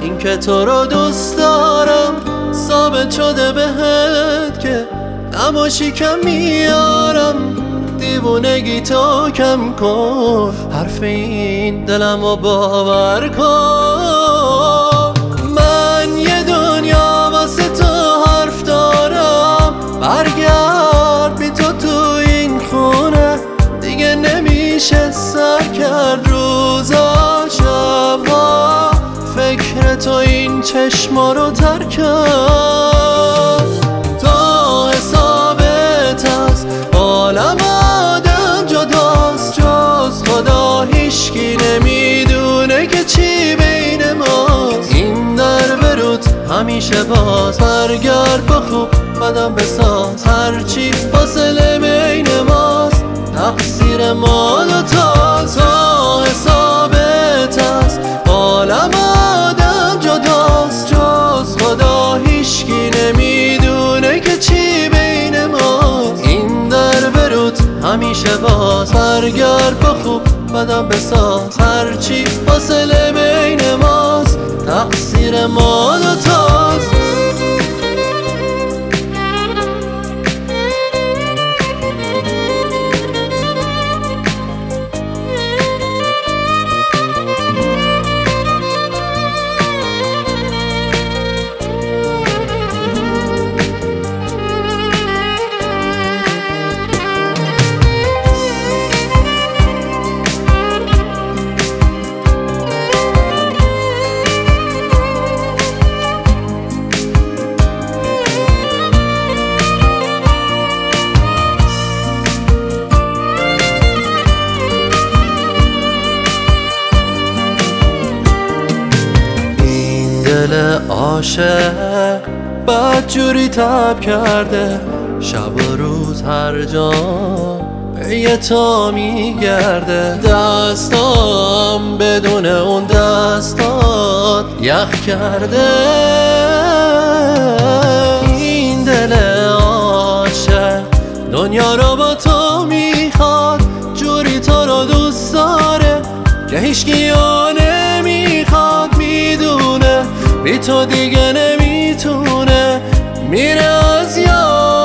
این که تو رو دوست دارم ثابت شده بهت که نباشی کم میارم. دیوونگی تو کم کن، حرف این دلم رو باور کن. من یه دنیا واسه تو حرف دارم، برگرد بی تو این خونه. دیگه نمیشه سر کرد روزا شبها، فکر تو این چشما رو ترک کرد. تا حسابت هست عالم آدم جداست، جز خدا هیشکی نمیدونه که چی بین ماست. این در بروت همیشه باز، برگرد با خوب بدم بساز. هرچی فاصله بین ماست تقصیر ما دوتاست. تا حسابت هست عالم آدم جداست، جز خدا هیشکی نمیدونه که چی بین ماست. این در بروت همیشه باز، برگرد با خوب بدم بساز. هرچی فاصله بین ماست تقصیر ما دوتاست. دل عاشق بدجوری تب کرده، شب و روز هر جا به تو میگرده. دستام بدون اون دستات یخ کرده. این دل عاشق دنیا رو با تو میخواد، جوری تو رو دوست داره که هیچکی نمیخواد. میدونه بی تو دیگه نمیتونه، میره از یاد.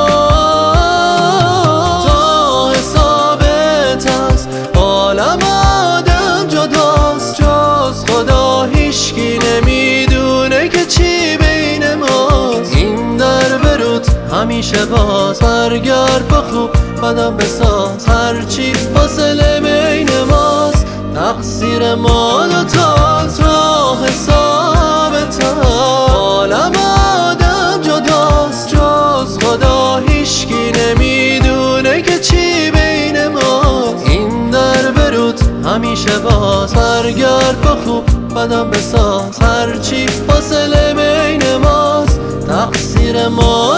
تا حسابت هست عالم آدم جداست، جز خدا هیشکی نمیدونه که چی بین ماست. این در بروت همیشه باز، برگرد با خوب بدم بساز. هرچی فاصله بین ماست تقصیر ما دوتاست. تا حسابت عالم آدم جداست، جز خدا هیشکی نمیدونه که چی بین ماست. این در بروت همیشه باز، برگرد با خوب بدم بساز. هرچی فاصله بین ماست تقصیر ما